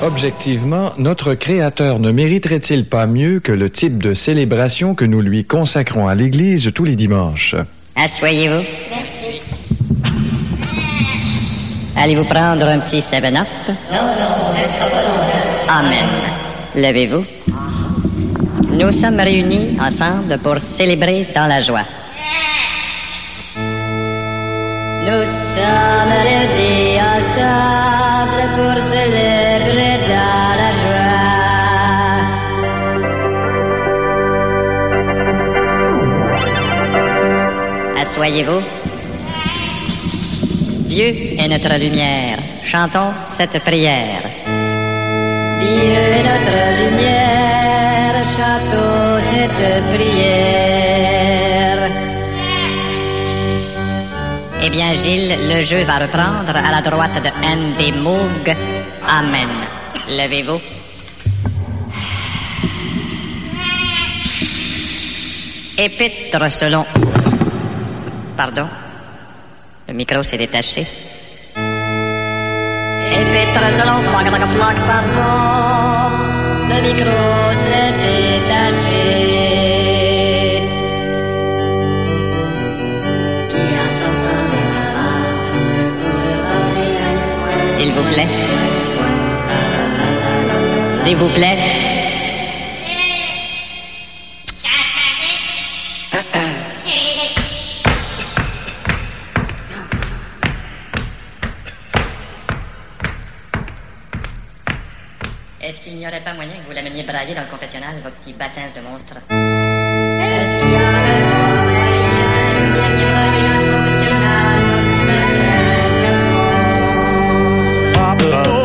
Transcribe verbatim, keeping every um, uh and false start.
Objectivement, notre Créateur ne mériterait-il pas mieux que le type de célébration que nous lui consacrons à l'Église tous les dimanches? Asseyez-vous. Merci. Allez-vous prendre un petit seven up? Non, non, Amen. Levez-vous. Nous sommes réunis ensemble pour célébrer dans la joie. Nous sommes réunis ensemble pour célébrer dans la joie. Assoyez-vous. Dieu est notre lumière. Chantons cette prière. Dieu est notre lumière. Chantons cette prière. Eh bien, Gilles, le jeu va reprendre à la droite de Andy Moog. Amen. Levez-vous. Épître selon... Pardon? Le micro s'est détaché. Épître selon... Pardon. Le micro s'est détaché. S'il vous plaît. S'il vous plaît. Est-ce qu'il n'y aurait pas moyen que vous l'ameniez brailler dans le confessionnal, vos petits bâtins de monstres?